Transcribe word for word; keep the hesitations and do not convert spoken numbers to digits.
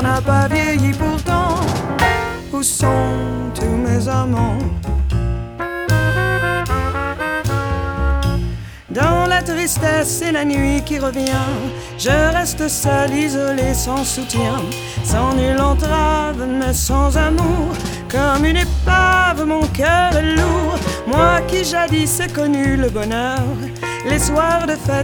cœur n'a pas vieilli pourtant. Où sont tous mes amants? Dans la tristesse et la nuit qui revient, je reste seul, isolé, sans soutien, sans nulle entrave, mais sans amour. Comme une épave, mon cœur est lourd. Moi qui jadis ai connu le bonheur, les soirs de fête